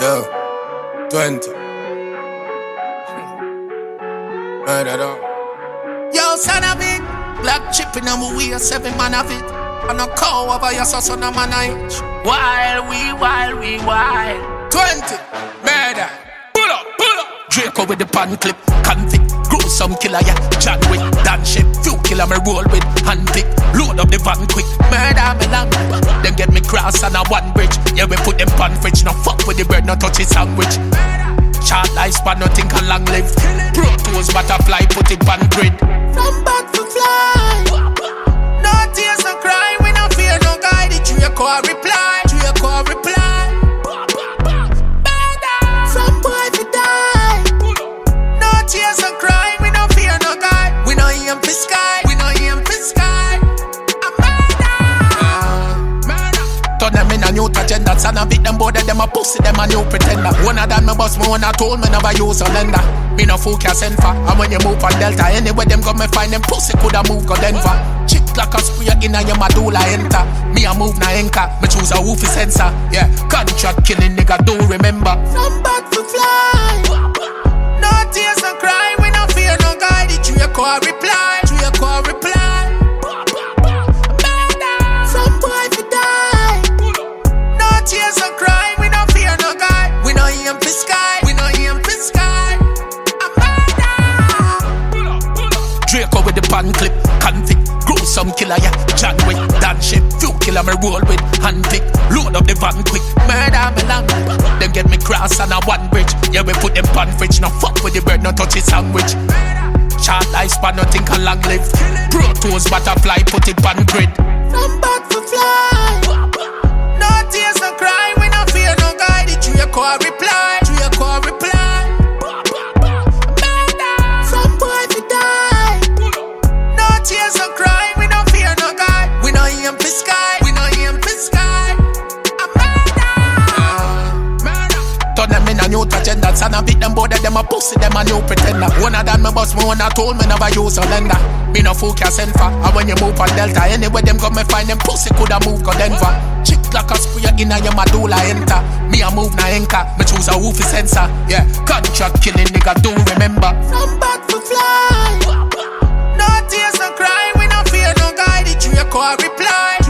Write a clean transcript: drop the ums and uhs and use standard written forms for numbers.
Yo, 20. Murder dog. Yo, son of it. Black chip in my way, 7 man of it. And a cow over your son of man age. Wild, we wild. 20. Murder. Pull up. Draco with the pan clip. Convict. Gruesome killer, yeah. John Wick. Dan shit. Few killer me roll with. Hand pick. Load up the van quick. Murder me long. Them get me cross on a one bridge. Yeah, we put them pan fridge. No fuck with the bird, no touch his sandwich. Short lifespan, nothing can long live. Pro tools, butterfly, put it on grid. From back to fly. No tears, no cry. We no fear, no guide. The Draco reply. From boy to die. No tears, no cry. We no fear, no guide. We no aim for sky. Turn them in a new agenda. Son of it, them both of them a pussy, them a new pretender. One of them me boss, me one a told me never use a lender. Me no fool can send for. And when you move on Delta, anywhere them go me find them pussy coulda move go Denver. Chick like a spray in a your medulla enter. Me a move na anchor, me choose a woofy sensor. Yeah, contract killing nigga do remember. From back to fly. No tears, no cry. We no fear, no guide. The Draco reply. From boy to die. No tears, no cry. We no fear, no guide. We no aim for sky. Draco with the pan clip. Convict. Gruesome killer, yeah. John Wick. Dan shit. Few killer me roll with. Hand pick. Load up the van quick. Murder me long. Them get me cross on a one bridge. Yeah, we put them pan fridge. No fuck with the bird, no touch his sandwich. Short lifespan, nothing can long live. Pro tools, butterfly, put it on grid. From back to fly. No tears, no cry. We no fear, no guide. The Draco reply. From boy to die. No tears, no cry. We no fear, no guide. We no aim for sky. Turn them in a new agenda. Son of it, them both of them a pussy, them a new pretender. One of them me boss, me one a told me never use a lender. Me no fool can send for. And when you move on Delta, anywhere them go me find them pussy coulda move go Denver. Chick like a spray in a your medulla enter. Me a move na anchor, me choose a woofy sensor. Yeah, contract killing nigga do remember. From back to fly. No tears, no cry. We no fear, no guide. The Draco reply.